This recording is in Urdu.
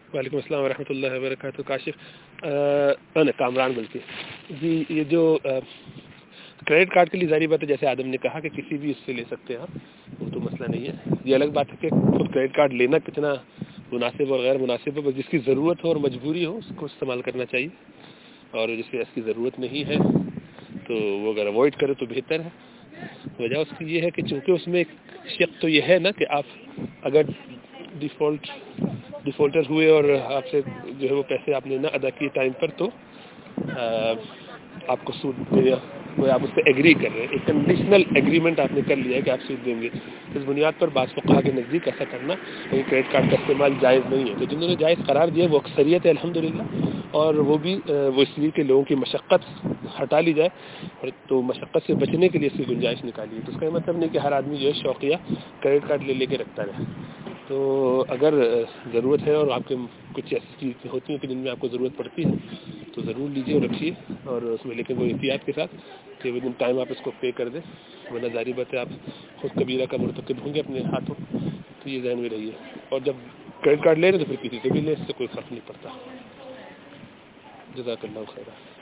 وعلیکم السلام ورحمۃ اللہ وبرکاتہ. کاشف کامران بلکہ جی، یہ جو کریڈٹ کارڈ کے لیے ظاہری بات ہے، جیسے آدم نے کہا کہ کسی بھی اس سے لے سکتے ہیں آپ، وہ تو مسئلہ نہیں ہے. یہ الگ بات ہے کہ خود کریڈٹ کارڈ لینا کتنا مناسب اور غیر مناسب ہے، بس جس کی ضرورت ہو اور مجبوری ہو اس کو استعمال کرنا چاہیے، اور جس کی اس کی ضرورت نہیں ہے تو وہ اگر اوائڈ کرے تو بہتر ہے. وجہ اس کی یہ ہے کہ چونکہ اس میں ایک شق تو یہ ہے نا کہ آپ اگر ڈیفالٹر ہوئے اور آپ سے جو ہے وہ پیسے آپ نے نہ ادا کیے ٹائم پر، تو آپ کو سود وہ آپ اس پہ ایگری کر رہے ہیں، ایک کنڈیشنل ایگریمنٹ آپ نے کر لیا ہے کہ آپ سود دیں گے. اس بنیاد پر بعض فقہا کے نزدیک ایسا کرنا کریڈٹ کارڈ کا استعمال جائز نہیں ہے. تو جنہوں نے جائز قرار دیا وہ اکثریت ہے الحمدللہ، اور وہ بھی وہ اس لیے کہ لوگوں کی مشقت ہٹا لی جائے، اور تو مشقت سے بچنے کے لیے اس کی گنجائش نکالی ہے. تو اس کا یہ مطلب نہیں کہ ہر آدمی جو ہے شوقیہ کریڈٹ کارڈ لے کے رکھتا رہے. تو اگر ضرورت ہے اور آپ کے کچھ ایسی چیزیں ہوتی ہیں کہ جن میں آپ کو ضرورت پڑتی ہے تو ضرور لیجیے اور رکھیے، اور اس میں لیکن وہ احتیاط کے ساتھ کہ ود ان ٹائم آپ اس کو پے کر دیں، ورنہ ظاہری بات ہے آپ خود کبیرہ کا مرتکب ہوں گے اپنے ہاتھوں. تو یہ ذہن میں رہیے. اور جب کریڈٹ کارڈ لے رہے تو پھر کسی سے بھی لے، اس سے کوئی فرق نہیں پڑتا. جزاک اللہ خیر.